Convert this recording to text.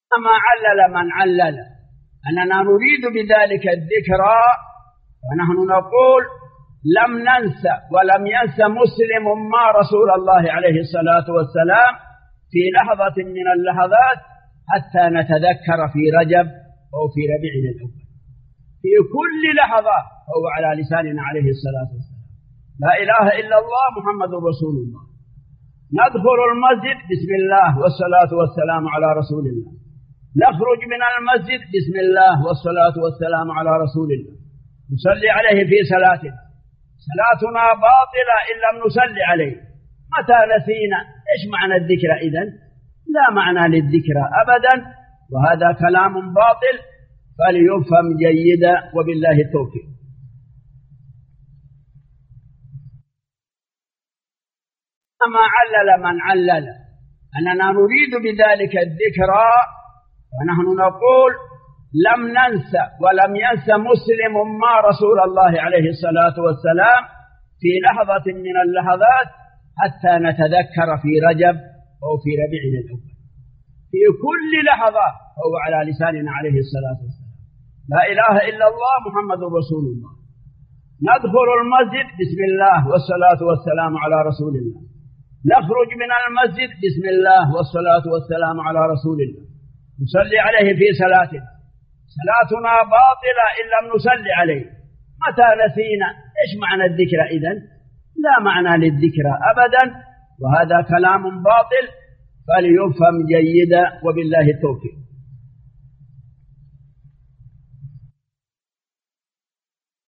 كما علل من علل أننا نريد بذلك الذكرى، ونحن نقول لم ننسى ولم ينسى مسلم ما رسول الله عليه الصلاة والسلام في لحظة من اللحظات حتى نتذكر في رجب أو في ربيع الأول. في كل لحظة هو على لساننا عليه الصلاة والسلام لا إله إلا الله محمد رسول الله. ندخل المسجد بسم الله والصلاة والسلام على رسول الله، نخرج من المسجد بسم الله والصلاة والسلام على رسول الله، نصلي عليه في صلاتنا، صلاتنا باطلة إن لم نصلي عليه. متى نسينا؟ إيش معنى الذكرى إذن؟ لا معنى للذكرى أبدا، وهذا كلام باطل فليفهم جيدا وبالله التوفيق. كما علل من علل أننا نريد بذلك الذكرى، ونحن نقول لم ننسى ولم ينسى مسلم ما رسول الله عليه الصلاة والسلام في لحظة من اللحظات حتى نتذكر في رجب أو في ربيع الأول. في كل لحظة هو على لساننا عليه الصلاة والسلام لا إله إلا الله محمد رسول الله. ندخل المسجد بسم الله والصلاة والسلام على رسول الله، نخرج من المسجد بسم الله والصلاة والسلام على رسول الله، نصلي عليه في صلاتنا، صلاتنا باطلة إن لم نصلي عليه. متى نسينا؟ إيش معنى الذكرى إذن؟ لا معنى للذكرى أبدا، وهذا كلام باطل فليفهم جيدا وبالله التوفيق.